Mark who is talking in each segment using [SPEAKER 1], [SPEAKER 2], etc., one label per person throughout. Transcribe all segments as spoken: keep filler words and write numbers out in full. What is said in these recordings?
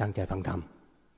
[SPEAKER 1] ตั้งใจฟังธรรม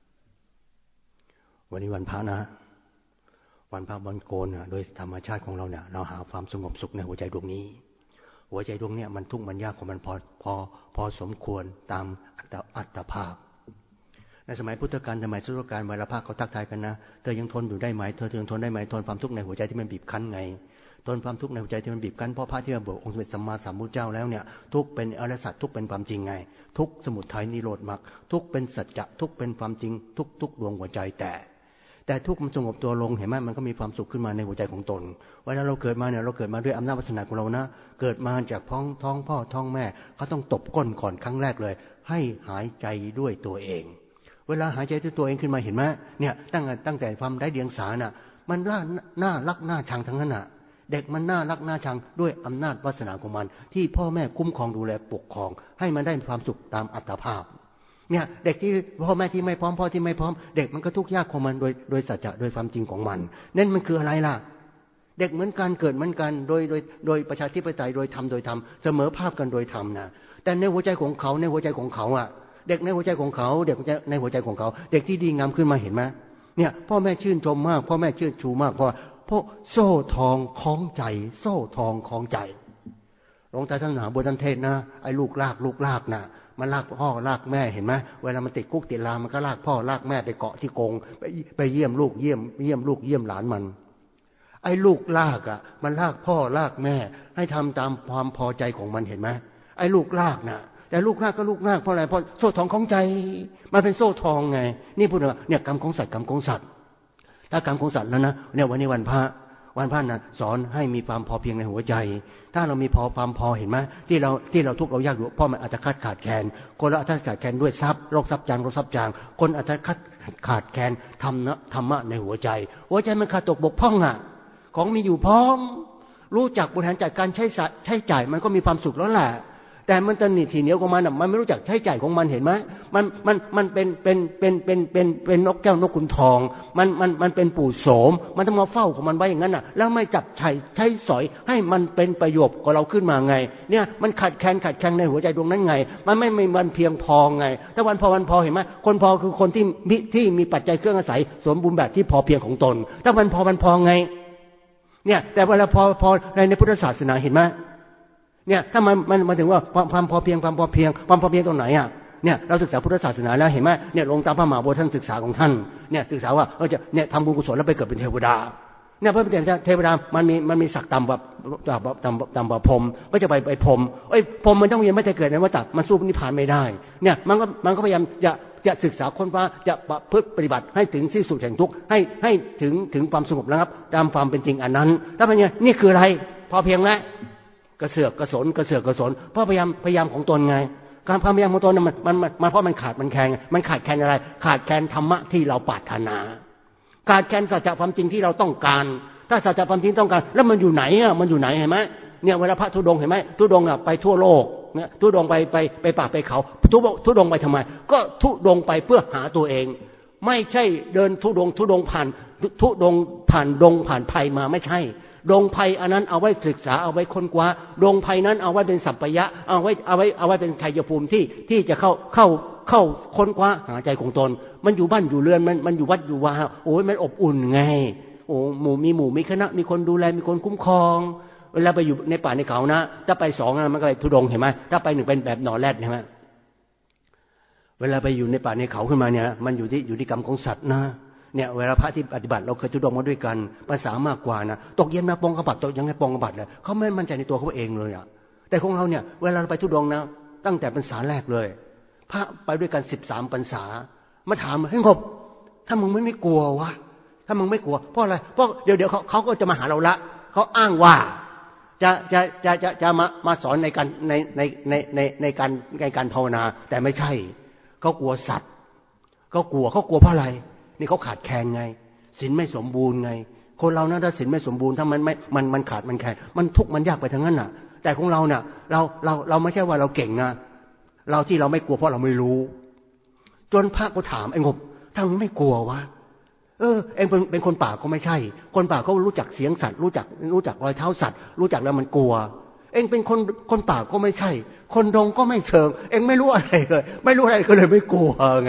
[SPEAKER 1] วันนี้วันพระนะวันพระวันโกนโดยธรรมชาติของเราเนี่ยเราหาความสงบสุขในหัวใจดวงนี้หัวใจดวงนี้มันทุกข์มันยากของมันพอพอพอสมควรตามอัตภาพในสมัยพุทธกาลสมัยสุรกาลเวลาพระเขาทักทายกันนะเธอยังทนอยู่ได้ไหมเธอยังทนได้ไหมทนความทุกข์ในหัวใจที่มันบีบคั้นไงทนความทุกข์ในหัวใจที่มันบีบคั้นเพราะพระที่มาบอกองค์สมเด็จสัมมาสัมพุทธเจ้าแล้วเนี่ยทุกเป็นอริยสัจทุกเป็นความจริงไงทุกสมุทัยนิโรธมรรคทุกเป็นสัจจะทุกเป็นความจริงทุกทุกดวงหัวใจแต่แต่ทุกมันสงบตัวลงเห็นไหมมันก็มีความสุขขึ้นมาในหัวใจของตนเวลาเราเกิดมาเนี่ยเราเกิดมาด้วยอำนาจวาสนาของเรานะเกิดมาจากท้องท้องพ่อท้องแม่เขาต้องตบก้นก่อนครั้งแรกเลยให้หายใจด้วยตัวเองเวลาหายใจด้วยตัวเองขึ้นมาเห็นไหมเนี่ยตั้งตั้งแต่ความได้เดียงสาน่ะมันน่าน่ารักน่าชังทั้งนั้นน่ะเด็กมันน่ารักน่าชังด้วยอำนาจวาสนาของมันที่พ่อแม่คุ้มครองดูแลปกครองให้มันได้ความสุขตามอัตภาพเนี่ยเด็กที่พ่อแม่ที่ไม่พร้อมพ่อที่ไม่พร้อมเด็กมันก็ทุกข์ยากของมันโดยโดยสัจจะโดยความจริงของมันนั่นมันคืออะไรล่ะเด็กเหมือนกันเกิดเหมือนกันโดยโดยโดยประชาธิปไตยโดยธรรมโดยธรรมเสมอภาคกันโดยธรรมนะแต่ในหัวใจของเขาในหัวใจของเขาอ่ะเด็กในหัวใจของเขาเด็กในหัวใจของเขาเด็กที่ดีงามขึ้นมาเห็นไหมเนี่ยพ่อแม่ชื่นชมมากพ่อแม่ชื่นชูมากเพราะเพราะโซ่ทองคล้องใจโซ่ทองคล้องใจหลวงตาท่านหาบทท่านเทศนะไอ้ลูกลากลูกลากน่ะมันลากพ่อลากแม่เห็นไหมเวลามันติดคุกติดลามันก็ลากพ่อลากแม่ไปเกาะที่กรงไปไปเยี่ยมลูกเยี่ยมเยี่ยมลูกเยี่ยมหลานมันไอ้ลูกลากอ่ะมันลากพ่อลากแม่ให้ทำตามความพอใจของมันเห็นไหมไอ้ลูกลากน่ะแต่ลูกลากก็ลูกลากเพราะอะไรเพราะโซ่ทองของใจมันเป็นโซ่ทองไงนี่พูดว่าเนี่ยกรรมของสัตว์กรรมของสัตว์ถ้ากรรมของสัตว์แล้วนะเนี่ยวันนี้วันพระวันพระนะสอนให้มีความพอเพียงในหัวใจถ้าเรามีพอความพอเห็นไหมที่เราที่เราทุกข์เรายากอยู่เพราะมันอาจจะขาดขาดแคลนคนละอาจจะขาดแคลนด้วยทรัพย์โรคทรัพย์จางโรคทรัพย์จางคนอาจจะขาดขาดแคลนธรรมะธรรมะในหัวใจหัวใจมันขาดตกบกพร่องอ่ะของมีอยู่พร้อมรู้จักบริหารจัดการใช้ใช้จ่ายมันก็มีความสุขแล้วแหละแต่มันตนหนีทีเหนียวของมันอ่ะมันไม่รู้จักใช้จ่ายของมันเห็นไหมมันมันมันเป็นเป็นเป็นเป็นเป็นเป็นนกแก้วนกขุนทองมันมันมันเป็นปู่โสมมันต้องมาเฝ้าของมันไว้อย่างนั้นอ่ะแล้วไม่จับใช้ใช้สอยให้มันเป็นประโยชน์กับเราขึ้นมาไงเนี่ยมันขัดแคลนขัดแคลนในหัวใจดวงนั้นไงมันไม่ไม่มันเพียงพอไงถ้าวันพอวันพอเห็นไหมคนพอคือคนที่มีที่มีปัจจัยเครื่องอาศัยสมบูรณ์แบบที่พอเพียงของตนถ้าวันพอวันพอไงเนี่ยแต่เวลาพอพอในในพุทธศาสนาเห็นไหมเนี่ยถ้ามันมันมาถึงว่าความพอเพียงความพอเพียงความพอเพียงตรงไหนอ่ะเนี่ยเราศึกษาพุทธศาสนาแล้วเห็นไหมเนี่ยหลวงตาพระมหาบัวท่านศึกษาของท่านเนี่ยศึกษาว่าเราจะเนี่ยทำบุญกุศลแล้วไปเกิดเป็นเทวดาเนี่ยเพื่อเป็นเทวดามันมีมันมีศักดิ์ต่ำกว่าต่ำต่ำต่ำกว่าพรหมก็จะไปไปพรหมเอ้ยพรหมมันต้องยังไม่ได้เกิดในวัฏฏะมันสู้นิพพานไม่ได้เนี่ยมันก็มันก็พยายามจะจะศึกษาค้นคว้าจะประพฤติปฏิบัติให้ถึงที่สุดแห่งทุกข์ให้ให้ถึงถึงความสงบนะครับตามความเป็นจริงอันนั้นถ้าเป็นอย่างนี่คืออะไรพอเพียงแล้วกระเสือกกระสนกระเสือกกระสนเพราะพยายามพยายามของตนไงการพยายามของตนมันมันมันเพราะมันขาดมันแคลนมันขาดแคลนอะไรขาดแคลนธรรมะที่เราปรารถนาขาดแคลนสัจจะความจริงที่เราต้องการถ้าสัจจะความจริงต้องการแล้วมันอยู่ไหนอ่ะมันอยู่ไหนเห็นไหมเนี่ยเวลาพระธุดงค์เห็นไหมธุดงค์อ่ะไปทั่วโลกเนี่ยธุดงค์ไปไปไปป่าไปเขาธุธุดงค์ไปทำไมก็ธุดงค์ไปเพื่อหาตัวเองไม่ใช่เดินธุดงค์ธุดงค์ผ่านธุดงค์ผ่านดงผ่านภัยมาไม่ใช่ดงภัยอันนั้นเอาไว้ศึกษาเอาไว้ค้นคว้าดงภัยนั้นเอาไว้เป็นสัพพยะเอาไว้เอาไว้เอาไว้เป็นชัยภูมิที่ที่จะเข้าเข้าเข้าค้นคว้าหาใจของตนมันอยู่บ้านอยู่เรือนมันมันอยู่วัดอยู่วาโอ้ยมันอบอุ่นไงโอ้หมู่มีหมู่มีคณะมีคนดูแลมีคนคุ้มครองเวลาไปอยู่ในป่าในเขานะถ้าไปสองนะมันก็ไปทุดงเห็นไหมถ้าไปหนึ่งเป็นแบบนอนแรดเห็นไหมเวลาไปอยู่ในป่าในเขาขึ้นมาเนี่ยมันอยู่ที่อยู่ที่กรรมของสัตว์นะเนี่ยเวลาพระที่ปฏิบัติเราเคยทุดงมาด้วยกันภาษามากกว่านะตกเย็นมาปองกระบัดตกยังไงปองกระบัดเลยเขาไม่มั่นใจในตัวเขาเองเลยอ่ะแต่ของเราเนี่ยเวลาเราไปทุดงนะตั้งแต่พรรษาแรกเลยพระไปด้วยกันสิบสามพรรษามาถามให้งบถ้ามึงไม่ไม่กลัววะถ้ามึงไม่กลัวเพราะอะไรเพราะเดี๋ยวเดี๋ยวเขาเขาก็จะมาหาเราละเขาอ้างว่าจะจะจะจะจะมามาสอนในการในในในในในการในการภาวนาแต่ไม่ใช่เขากลัวสัตว์เขากลัวเขากลัวเพราะอะไรนี่เขาขาดแคลนไงศีลไม่สมบูรณ์ไงคนเรานะถ้าศีลไม่สมบูรณ์ถ้ามันไม่มันมันขาดมันแคลนมันทุกข์มันยากไปทั้งนั้นน่ะแต่ของเราเนี่ยเราเราเราไม่ใช่ว่าเราเก่งนะเราที่เราไม่กลัวเพราะเราไม่รู้จนพระก็ถามไอ้งบถ้ามึงไม่กลัววะเออเองเป็นเป็นคนป่าก็ไม่ใช่คนป่าเขารู้จักเสียงสัตว์รู้จักรู้จักรอยเท้าสัตว์รู้จักแล้วมันกลัวเองเป็นคนคนป่าก็ไม่ใช่คนดงก็ไม่เชิงเองไม่รู้อะไรเลยไม่รู้อะไรก็เลยไม่กลัวไง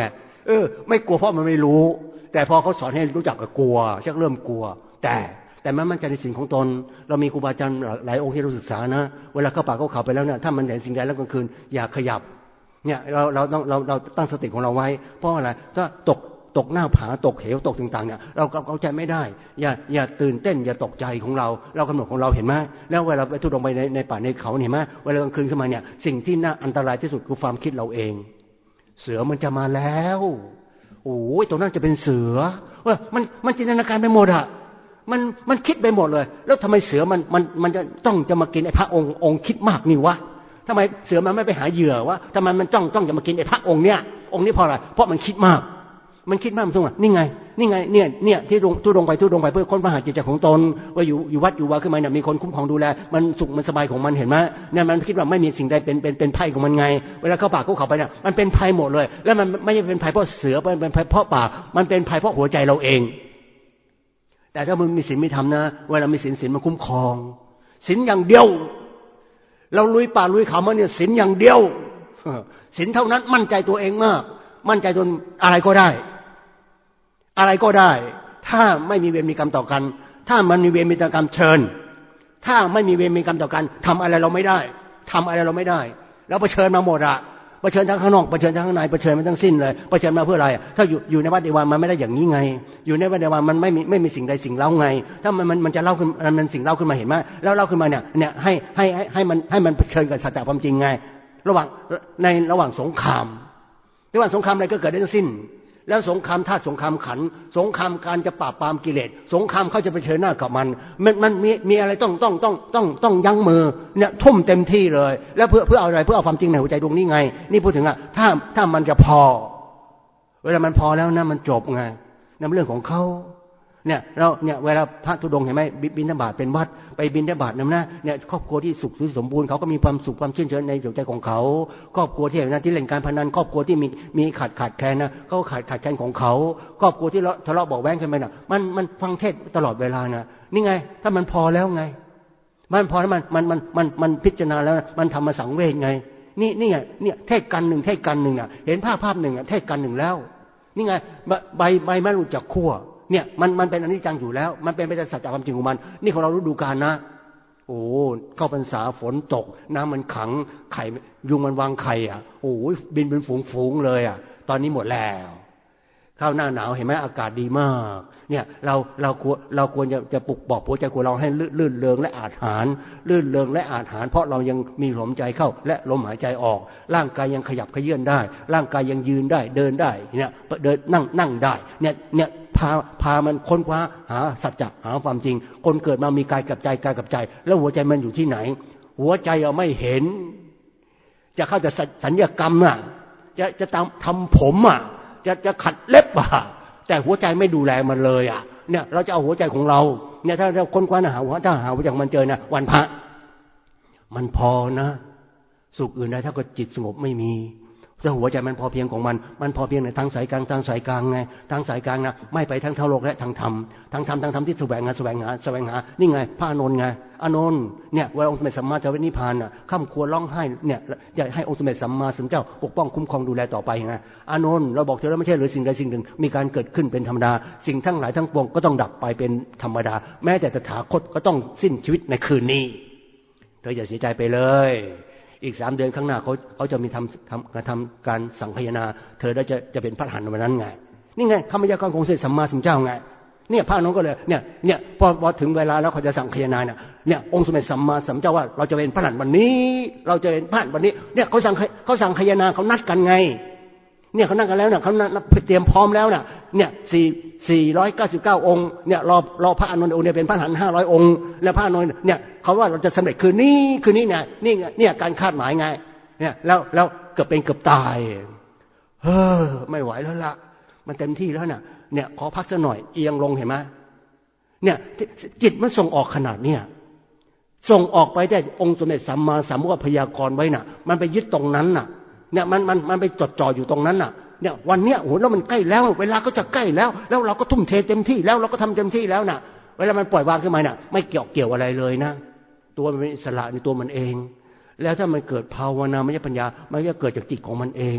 [SPEAKER 1] เออไม่กลัวเพราะมันไม่รู้แต่พอเขาสอนให้รู้จักกับกลัวชักเริ่มกลัวแต่แต่มันมั่นใจในสิ่งของตนเรามีครูบาอาจารย์หลายองค์ที่เราศึกษานะเวลาเข้าป่าเข้าเขาไปแล้วเนี่ยถ้ามันเห็นสิ่งใดแล้วกลางคืนอย่าขยับเนี่ยเราเราต้องเราเราตั้งสติของเราไว้เพราะอะไรถ้าตกตกหน้าผาตกเหวตกต่างๆเนี่ยเราเข้าใจไม่ได้อย่าอย่าตื่นเต้นอย่าตกใจของเราเรากำหนดของเราเห็นไหมแล้วเวลาไปทุดงไปในในป่าในเขาเห็นไหมเวลากลางคืนขึ้นมาเนี่ยสิ่งที่น่าอันตรายที่สุดคือความคิดเราเองเสือมันจะมาแล้วโอ้ยตรงนั้นจะเป็นเสือว่ามันมันจินตนาการไปหมดอะมันมันคิดไปหมดเลยแล้วทำไมเสือมันมันมันจะต้องจะมากินไอ้พระองค์องค์คิดมากนี่วะทำไมเสือมันไม่ไปหาเหยื่อวะทำไมมันจ้องจ้องจะมากินไอ้พระองค์เนี่ยองค์นี้เพราะอะไรเพราะมันคิดมากมันคิดมากมันส่งอ่ะนี่ไงนี่ไงเนี่ยเนี่ยที่ทุดงไปทุดงไปเพื่อค้นพบหาจิตใจของตนว่าอยู่อยู่วัดอยู่วาขึ้นมาเนี่ยมีคนคุ้มครองดูแลมันสุขมันสบายของมันเห็นไหมเนี่ยมันคิดว่าไม่มีสิ่งใดเป็นเป็นเป็นภัยของมันไงเวลาเข้าป่าเข้าเขาไปเนี่ยมันเป็นภัยหมดเลยแล้วมันไม่ใช่เป็นภัยเพราะเสือเป็นภัยเพราะป่ามันเป็นภัยเพราะหัวใจเราเองแต่ถ้ามันมีศีลมีธรรมนะเวลามีศีลศีลมันคุ้มครองศีลอย่างเดียวเราลุยป่าลุยเขามาเนี่ยศีลอย่างเดียวศีลเท่านั้นมั่นใจตัวเองมากมั่นใจจนอะไรก็ได้อะไรก็ได้ถ้าไม่มีเวรมีกรรมต่อกันถ้ามันมีเวรมีกรรมเชิญถ้าไม่มีเวรมีกรรมต่อกันทำอะไรเราไม่ได้ทำอะไรเราไม่ได้แล้วเผชิญมาหมดอะเผชิญทั้งข้างนอกเผชิญทั้งข้างในเผชิญมาทั้งสิ้นเลยเผชิญมาเพื่ออะไรถ้าอยู่อยู่ในวัดเดวามันไม่ได้อย่างนี้ไงอยู่ในวัดเดวามันไม่มีไม่มีสิ่งใดสิ่งเล่าไงถ้ามันมันมันจะเล่าขึ้นมันสิ่งเล่าขึ้นมาเห็นไหมแล้วเล่าขึ้นมาเนี่ยเนี่ยให้ให้ให้ให้มันให้มันเผชิญกับสัจจะความจริงไงระหว่างในระหว่างสงครามระหว่างสงครามอะไรก็เกิดได้ทั้งสิ้นแล้วสงครามธาตุสงครามขันสงครามการจะปราบปรามกิเลสสงครามเขาจะไปเผชิญหน้ากับมันมันมันมีมีอะไรต้องต้องต้องต้องต้องยั้งมือเนี่ยทุ่มเต็มที่เลยแล้วเพื่อเพื่อเอาอะไรเพื่อเอาความจริงในหัวใจดวงนี้ไงนี่พูดถึงอ่ะถ้าถ้ามันจะพอเวลามันพอแล้วนะมันจบไงนั่นเรื่องของเขาเนี่ยเราเนี่ยเวลาพระธุดงค์เห็นไหมบิณฑบาตเป็นวัดไปบิณฑบาตนั่นนะเนี่ยครอบครัวที่สุขสมบูรณ์เขาก็มีความสุขความชื่นชมในหัวใจของเขาครอบครัวที่นะที่เล่นการพนันครอบครัวที่มีมีขาดขาดแคลนนะเขาขาดขาดแคลนของเขาครอบครัวที่ทะเลาะเบาะแว้งกันไปน่ะมันมันฟังเทศตลอดเวลานะนี่ไงถ้ามันพอแล้วไงมันพอแล้วมันมันมันมันมันพิจารณาแล้วมันทำมาสังเวชไงนี่นี่ไงเนี่ยเทศกันหนึ่งเทศกันหนึ่งน่ะเห็นภาพภาพหนึ่งอ่ะเทศกันหนึ่งแล้วนี่ไงใบใบไม่รู้จักขั้วเนี่ยมันมันเป็นอนิจจังอยู่แล้วมันเป็นไปตามสัจจะความจริงของมันนี่ของเราฤดูกาลนะโอ้เข้าพรรษาฝนตกน้ำมันขังไข่ยุงมันวางไข่อ่ะโอ้ยบินเป็นฝูงๆเลยอ่ะตอนนี้หมดแล้วเข้าหน้าหนาวเห็นไหมอากาศดีมากเนี่ยเราเราควรเราควรจะจะปลุกบอกหัวใจของเราให้ลื่นเริงและอาถรรพ์ลื่นเริงและอาถรรพ์เพราะเรายังมีลมใจเข้าและลมหายใจออกร่างกายยังขยับเขยื้อนได้ร่างกายยังยืนได้เดินได้เนี่ยเดินนั่งนั่งได้เนี่ยเนี่ยพาพามันค้นคว้าหาสัจจะหาความจริงคนเกิดมามีกายกับใจกายกับใจแล้วหัวใจมันอยู่ที่ไหนหัวใจเราไม่เห็นจะเข้าแต่สัญญกรรมอ่ะจะจะทำทำผมอ่ะจะจะขัดเล็บอ่ะแต่หัวใจไม่ดูแลมันเลยอ่ะเนี่ยเราจะเอาหัวใจของเราเนี่ยถ้าเราค้นคว้าหาหัวถ้าหาหัวใจมันเจอนะวันพระมันพอนะสุขอื่นใดเท่ากับจิตสงบไม่มีถ้าหัวใจมันพอเพียงของมันมันพอเพียงในทางสายกลางทางสายกลางไงทางสายกลางนะไม่ไปทั้งทางโลกและทางธรรมทางธรรมทางธรรมที่แสวงหาแสวงหาแสวงหานี่ไงพระอานนท์ไงอานนท์เนี่ยเวลาองค์สมเด็จสัมมาสัมพุทธนิพพานน่ะข้ามควรร้องไห้เนี่ยอยากให้องค์สมเด็จสัมมาสัมพุทธเจ้าปกป้องคุ้มครองดูแลต่อไปไงอานนท์เราบอกเธอแล้วไม่ใช่หรือสิ่งใดสิ่งหนึ่งมีการเกิดขึ้นเป็นธรรมดาสิ่งทั้งหลายทั้งปวงก็ต้องดับไปเป็นธรรมดาแม้แต่ตถาคตก็ต้องสิ้นชีวิตในคืนนี้เธออย่าเสียใจไปเลยอีกสามเดือนข้างหน้าเขาเขาจะมีทำทำทำการสังคายนาเธอได้จะจะเป็นพระอรหันต์วันนั้นไงนี่ไงคำพยากรณ์ของเสด็จสัมมาสัมพุทธเจ้าไงเนี่ยพระน้องก็เลยเนี่ยเนี่ยพอพอถึงเวลาแล้วเขาจะสังคายนาเนี่ยเนี่ยองค์สมเด็จสัมมาสัมพุทธเจ้าว่าเราจะเป็นพระอรหันต์วันนี้เราจะเป็นพระอรหันต์วันนี้เนี่ยเขาสั่งเขาสั่งคายนาเขานัดกันไงเนี่ยเขานั่งกันแล้วเนี่ยเขาเตรียมพร้อมแล้วเนี่ยเนี่ยสี่สี่ร้อยเก้าสิบเก้าองค์เนี่ยรอรอพระอานนท์องค์เนี่ยเป็นพระอรหันต์ห้าร้อยองค์แล้วพระอานนท์เนี่ยเขาว่าเราจะสำเร็จคืนนี้คืนนี้เนี่ยนี่เนี่ยการคาดหมายไงเนี่ยแล้วแล้วเกือบเป็นเกือบตายเฮ้อไม่ไหวแล้วล่ะมันเต็มที่แล้วน่ะเนี่ยขอพักสักหน่อยเอียงลงเห็นไหมเนี่ยจิตมันส่งออกขนาดเนี่ยส่งออกไปได้องค์สมเด็จสัมมาสัมพุทธพยากรณ์ไว้น่ะมันไปยึดตรงนั้นน่ะเนี่ยมันมันมันไปจดจ่ออยู่ตรงนั้นน่ะเนี่ยวันเนี้ยโอ้โหแล้วมันใกล้แล้วเวลาก็จะใกล้แล้วแล้วเราก็ทุ่มเทเต็มที่แล้วเราก็ทำเต็มที่แล้วน่ะเวลามันปล่อยวางขึ้นมาน่ะไม่เกี่ยวเกี่ยวอะไรเลยนะตัวมันเป็นอิสระในตัวมันเองแล้วถ้ามันเกิดภาวนาไม่ใช่ปัญญามันจะเกิดจากจิตของมันเอง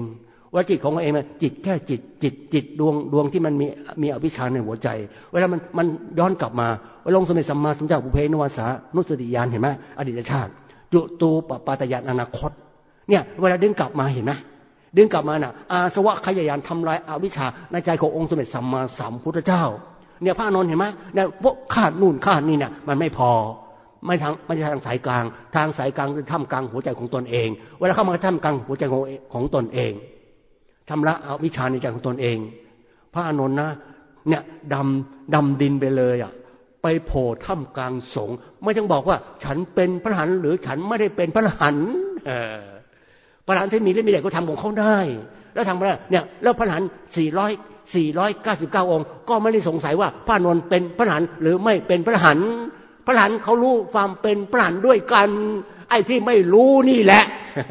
[SPEAKER 2] ว่าจิตของเราเองนะจิตแค่จิตจิตจิตดวงดวงที่มันมีมีอวิชชาในหัวใจเวลามันมันย้อนกลับมาเวลาองค์สมเด็จสัมมาสัมพุทธเจ้าบุเพนวาสานุสติญาณเห็นไหมอดีตชาติจุตูปปาตญาณอนาคตเนี่ยเวลาดึงกลับมาเห็นไหมดึงกลับมาน่ะอาสวะขยายานทำลายอวิชชาในใจขององค์สมเด็จสัมมาสัมพุทธเจ้าเนี่ยพระอานนท์เห็นไหมเนี่ยพวกขาดนู่นขาดนี่เนี่ยมันไม่พอไม่ทางไม่ใช่ทางสายกลางทางสายกลางคือท่ามกลางหัวใจของตนเองเวลาเข้ามาท่ามกลางหัวใจของของตนเองชำระอวิชชาในใจของตนเองพระอานนท์นะเนี่ยดำดำดินไปเลยอ่ะไปโผล่ท่ามกลางสงฆ์ไม่ต้องบอกว่าฉันเป็นพระอรหันต์หรือฉันไม่ได้เป็นพระอรหันต์เออพระอรหันต์ที่มีฤทธิ์มีเดชก็ทำของเขาได้แล้วทำอะไรเนี่ยแล้วพระอรหันต์สี่ร้อยสี่ร้อยเก้าสิบเก้าองค์ก็ไม่ได้สงสัยว่าพระอานนท์เป็นพระอรหันต์หรือไม่เป็นพระอรหันต์พระอรหันต์เขารู้ความเป็นพระอรหันต์ด้วยกันไอ้ที่ไม่รู้นี่แหละ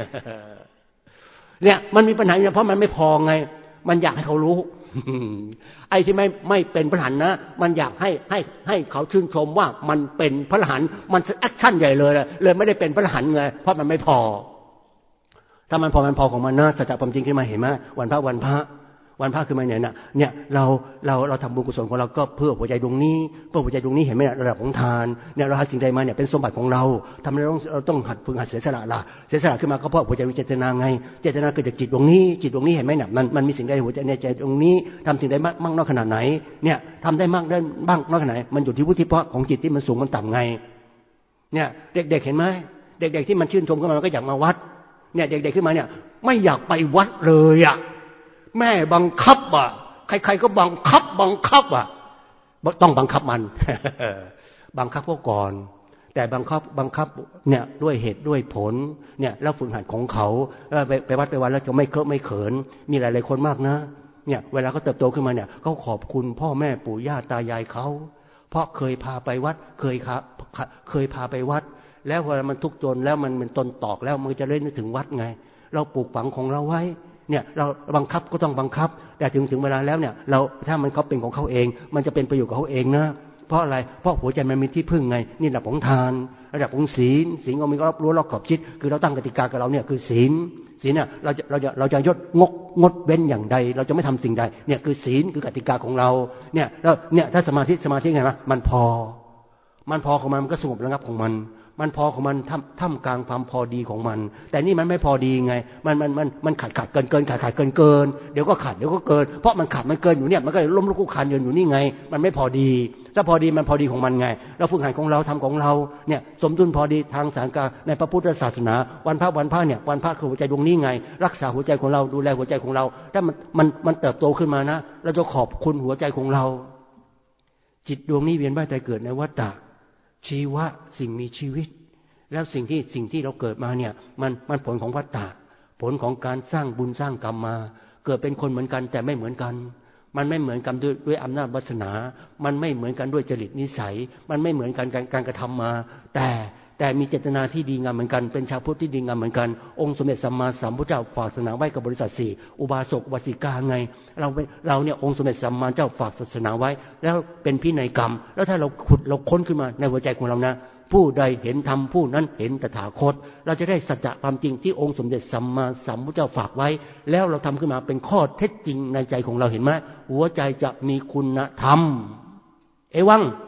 [SPEAKER 2] เนี่ยมันมีปัญหาเพราะมันไม่พอไงมันอยากให้เขารู้ ไอ้ที่ไม่ไม่เป็นพระอรหันต์นะมันอยากให้ให้ให้เขาชื่นชมว่ามันเป็นพระอรหันต์มันแอคชั่นใหญ่เลยเลยไม่ได้เป็นพระอรหันต์ไงเพราะมันไม่พอถ้ามันพอมันพอของมันนะสัจจะความจริงขึ้นมาเห็นไหมวันพระวันพระวันพระคือมันเนี่ยนะเนี่ยเราเราเราทำบุญกุศลของเราก็เพื่อหัวใจดวงนี้เพื่อหัวใจดวงนี้เห็นไหมระดับของทานเนี่ยเราหาสิ่งใดมาเนี่ยเป็นสมบัติของเราทำให้เราต้องเราต้องหัดฝึกหัดเสียสละละเสียสละขึ้นมาก็เพราะหัวใจวิเจตนาไงเจตนาเกิดจากจิตดวงนี้จิตดวงนี้เห็นไหมเนี่ยมันมันมีสิ่งใดหัวใจในใจดวงนี้ทำสิ่งใดมากมากน้อยขนาดไหนเนี่ยทำได้มากได้บ้างน้อยขนาดไหนมันอยู่ที่วุฒิภาวะของจิตที่มันสูงมันต่ำไงเนี่ยเด็กๆเห็นไหมเด็กๆที่มันชื่นชมขึ้นมามันก็อยากมาวัดเนี่ยเด็กๆขึ้นมาเนี่ยไม่อยากไปวัดเลยอ่ะแม่บังคับอ่ะใครๆก็บังคับบังคับอ่ะต้องบังคับมัน บังคับพวกก่อนแต่บังคับบังคับเนี่ยด้วยเหตุด้วยผลเนี่ยแล้วฝึกหัดของเขาไปไปวัดไปวันแล้วจะไม่เคอะไม่เขินมีหลายๆคนมากนะเนี่ยเวลาเขาเติบโตขึ้นมาเนี่ยเขาขอบคุณพ่อแม่ปู่ย่าตายายเขาเพราะเคยพาไปวัดเคยครับเคยพาไปวัดแล้วเวลามันทุกข์จนแล้วมันเป็นตนตอกแล้วมันจะเล่นนึกถึงวัดไงเราปลูกฝังของเราไว้เนี่ยเราบังคับก็ต้องบังคับแต่ถึงถึงเวลาแล้วเนี่ยเราถ้ามันเขาเป็นของเขาเองมันจะเป็นประโยชน์กับเขาเองนะเพราะอะไรเพราะหัวใจมันมีที่พึ่งไงนี่ระดับของทานระดับของศีลศีลก็มีรอบรู้รอบขอบชิดคือเราตั้งกติกากับเราเนี่ยคือศีลศีลเนี่ยเราจะเราจะเราจะยดงกงดเว้นอย่างใดเราจะไม่ทำสิ่งใดเนี่ยคือศีลคือกติกาของเราเนี่ยแล้วเนี่ยถ้าสมาธิสมาธิไงวะมันพอมันพอของมันมันก็สงบระงับของมันมันพอของมันท่ามท่ามกลางความพอดีของมันแต่นี่มันไม่พอดีไงมันมันมันมันขาดขาดเกินเกินขาดขาดเกินเกินเดี๋ยวก็ขาดเดี๋ยวก็เกินเพราะมันขาดมันเกินอยู่เนี่ยมันก็เลยล้มลุกคลุกคลานอยู่นี่ไงมันไม่พอดีถ้าพอดีมันพอดีของมันไงเราฝึกหัดของเราทำของเราเนี่ยสมดุลพอดีทางสารการในพระพุทธศาสนาวันพระวันพระเนี่ยวันพระคือหัวใจดวงนี้ไงรักษาหัวใจของเราดูแลหัวใจของเราถ้ามันมันมันเติบโตขึ้นมานะเราจะขอบคุณหัวใจของเราจิตดวงนี้เวียนว่ายตายเกิดในวัฏฏะชีวะสิ่งมีชีวิตแล้วสิ่งที่สิ่งที่เราเกิดมาเนี่ยมันมันผลของวัฏฏะผลของการสร้างบุญสร้างกรรมมาเกิดเป็นคนเหมือนกันแต่ไม่เหมือนกันมันไม่เหมือนกันด้วยด้วยอำนาจวาสนามันไม่เหมือนกันด้วยจริตนิสัยมันไม่เหมือนกันการการกระทำมาแต่แต่มีเจตนาที่ดีงามเหมือนกันเป็นชาวพุทธที่ดีงามเหมือนกันองค์สมเด็จสัมมาสัมพุทธเจ้าฝากศาสนาไว้กับบริษัทสี่อุบาสกวสิกาไงเราเราเนี่ยองค์สมเด็จสัมมาเจ้าฝากศาสนาไว้แล้วเป็นพินัยกรรมแล้วถ้าเราขุดเราค้นขึ้นมาในหัวใจของเรานะผู้ใดเห็นธรรมผู้นั้นเห็นตถาคตเราจะได้สัจจะความจริงที่องค์สมเด็จสัมมาสัมพุทธเจ้าฝากไว้แล้วเราทำขึ้นมาเป็นข้อเท็จจริงในใจของเราเห็นไหมหัวใจจะมีคุณธรรมเอวัง